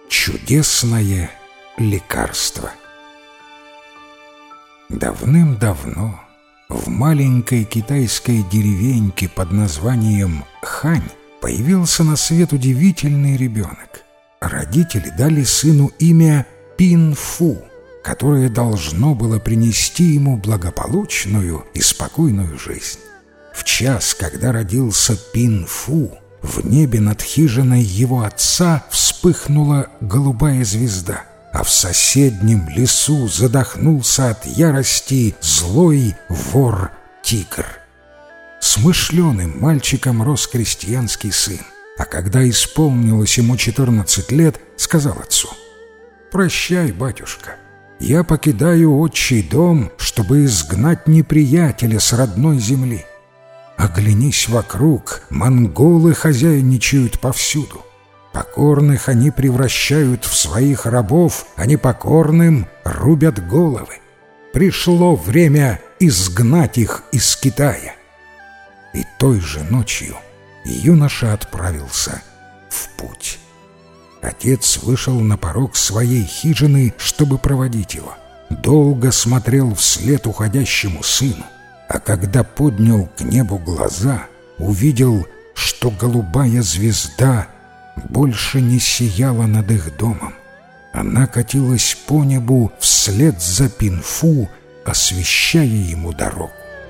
Чудесное лекарство. Давным-давно в маленькой китайской деревеньке под названием Хань появился на свет удивительный ребенок. Родители дали сыну имя Пин-Фу, которое должно было принести ему благополучную и спокойную жизнь. В час, когда родился Пин-Фу, в небе над хижиной его отца вспыхнула голубая звезда, а в соседнем лесу задохнулся от ярости злой вор-тигр. Смышленым мальчиком рос крестьянский сын, а когда исполнилось ему 14 лет, сказал отцу: «Прощай, батюшка, я покидаю отчий дом, чтобы изгнать неприятеля с родной земли. Оглянись вокруг, монголы хозяйничают повсюду. Покорных они превращают в своих рабов, а непокорным рубят головы. Пришло время изгнать их из Китая». И той же ночью юноша отправился в путь. Отец вышел на порог своей хижины, чтобы проводить его. Долго смотрел вслед уходящему сыну, а когда поднял к небу глаза, увидел, что голубая звезда больше не сияла над их домом. Она катилась по небу вслед за Пин-Фу, освещая ему дорогу.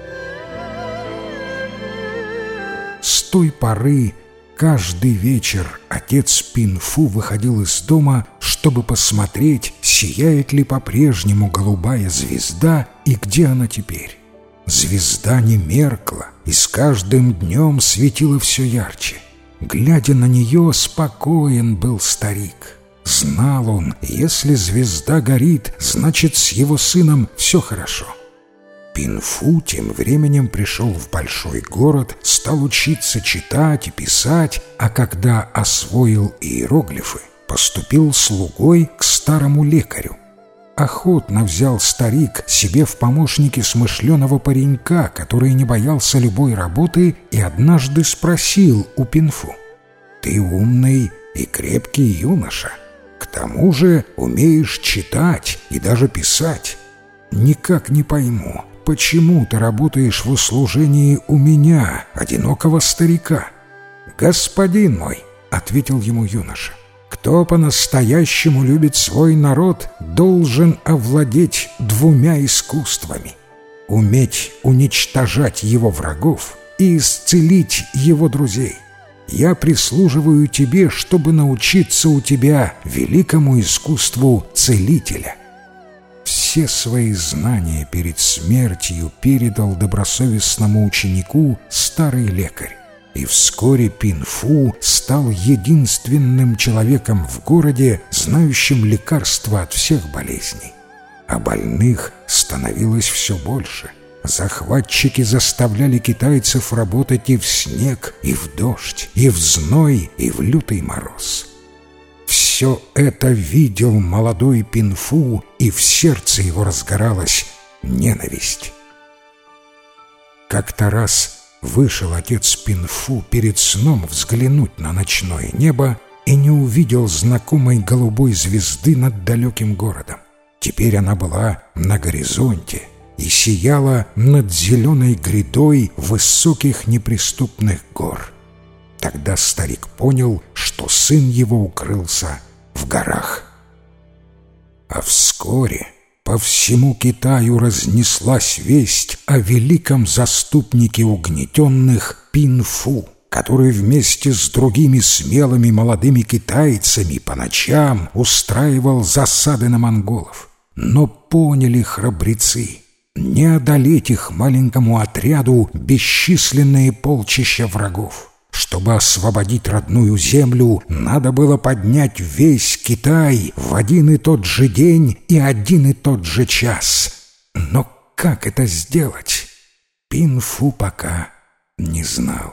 С той поры каждый вечер отец Пин-Фу выходил из дома, чтобы посмотреть, сияет ли по-прежнему голубая звезда и где она теперь. Звезда не меркла и с каждым днем светила все ярче. Глядя на нее, спокоен был старик. Знал он, если звезда горит, значит, с его сыном все хорошо. Пин-Фу тем временем пришел в большой город, стал учиться читать и писать, а когда освоил иероглифы, поступил слугой к старому лекарю. Охотно взял старик себе в помощники смышленого паренька, который не боялся любой работы, и однажды спросил у Пин-Фу: «Ты умный и крепкий юноша, к тому же умеешь читать и даже писать. Никак не пойму, почему ты работаешь в услужении у меня, одинокого старика?» «Господин мой», — ответил ему юноша, «кто по-настоящему любит свой народ, должен овладеть двумя искусствами: уметь уничтожать его врагов и исцелить его друзей. Я прислуживаю тебе, чтобы научиться у тебя великому искусству целителя». Все свои знания перед смертью передал добросовестному ученику старый лекарь. И вскоре Пин-Фу стал единственным человеком в городе, знающим лекарства от всех болезней. А больных становилось все больше. Захватчики заставляли китайцев работать и в снег, и в дождь, и в зной, и в лютый мороз. Все это видел молодой Пин-Фу, и в сердце его разгоралась ненависть. Как-то раз вышел отец Пин-Фу перед сном взглянуть на ночное небо и не увидел знакомой голубой звезды над далеким городом. Теперь она была на горизонте и сияла над зеленой грядой высоких неприступных гор. Тогда старик понял, что сын его укрылся в горах. А вскоре по всему Китаю разнеслась весть о великом заступнике угнетенных Пин-Фу, который вместе с другими смелыми молодыми китайцами по ночам устраивал засады на монголов. Но поняли храбрецы: не одолеть их маленькому отряду бесчисленные полчища врагов. Чтобы освободить родную землю, надо было поднять весь Китай в один и тот же день и один и тот же час. Но как это сделать, Пин-Фу пока не знал.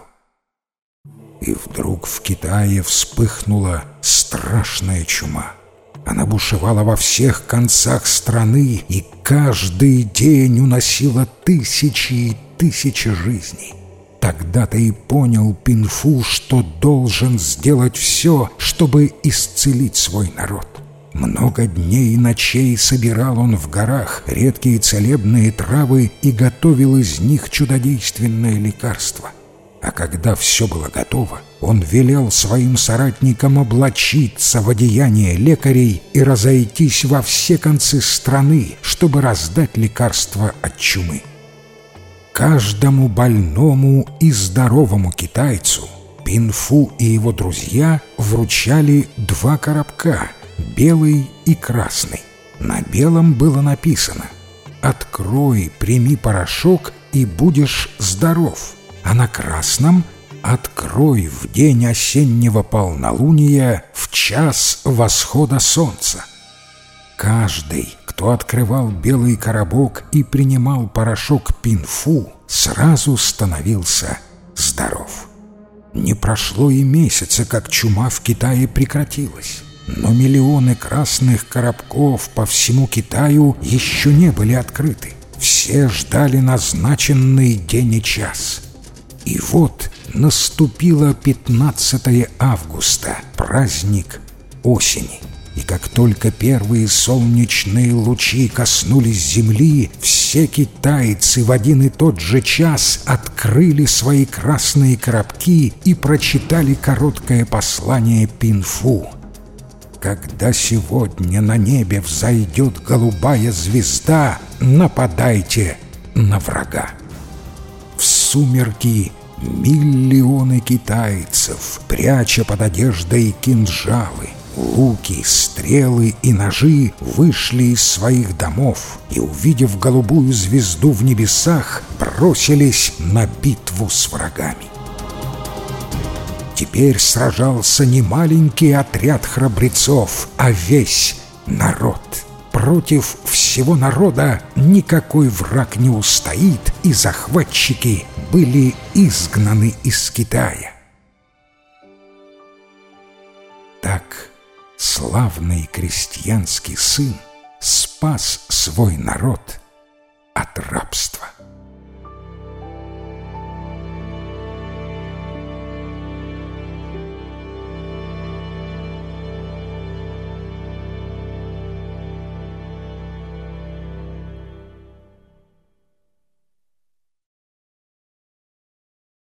И вдруг в Китае вспыхнула страшная чума. Она бушевала во всех концах страны и каждый день уносила тысячи и тысячи жизней. Тогда-то и понял Пинфу, что должен сделать все, чтобы исцелить свой народ. Много дней и ночей собирал он в горах редкие целебные травы и готовил из них чудодейственное лекарство. А когда все было готово, он велел своим соратникам облачиться в одеяние лекарей и разойтись во все концы страны, чтобы раздать лекарство от чумы. Каждому больному и здоровому китайцу Пинфу и его друзья вручали 2 коробка, белый и красный. На белом было написано: «Открой, прими порошок, и будешь здоров», а на красном: «Открой в день осеннего полнолуния в час восхода солнца». Каждый, кто открывал белый коробок и принимал порошок Пинфу, сразу становился здоров. Не прошло и месяца, как чума в Китае прекратилась. Но миллионы красных коробков по всему Китаю еще не были открыты. Все ждали назначенный день и час. И вот наступило 15 августа, праздник осени. И как только первые солнечные лучи коснулись земли, все китайцы в один и тот же час открыли свои красные коробки и прочитали короткое послание Пинфу. «Когда сегодня на небе взойдет голубая звезда, нападайте на врага». В сумерки миллионы китайцев, пряча под одеждой кинжалы, луки, стрелы и ножи, вышли из своих домов и, увидев голубую звезду в небесах, бросились на битву с врагами. Теперь сражался не маленький отряд храбрецов, а весь народ. Против всего народа никакой враг не устоит, и захватчики были изгнаны из Китая. Так славный крестьянский сын спас свой народ от рабства.